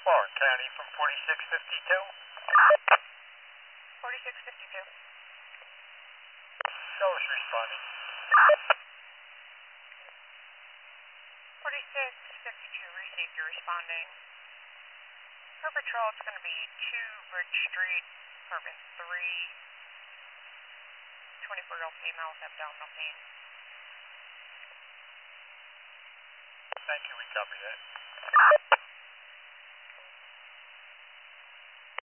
Warren County from 4652. 4652. Shows responding. 4652 received, you're responding. For patrol, it's going to be 2 Bridge Street, apartment 3, 24-year-old female with abdominal pain. Thank you, we copy that.